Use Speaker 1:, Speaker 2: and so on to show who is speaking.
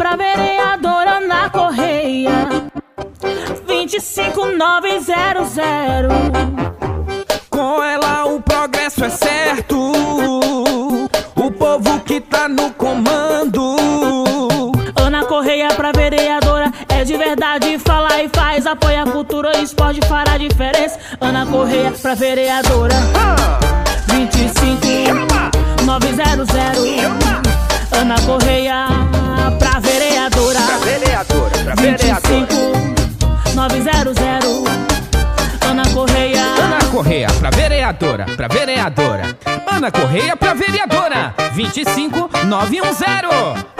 Speaker 1: pra vereadora Ana Correia 25900.
Speaker 2: Com ela o progresso é certo, o povo que tá no comando.
Speaker 1: Ana Correia pra vereadora é de verdade, fala e faz. Apoia a cultura e esporte, fará diferença. Ana Correia pra vereadora 25900. Ana Correia pra vereadora 25900. Ana Correia.
Speaker 2: Ana Correia pra vereadora, Ana Correia pra vereadora 25910.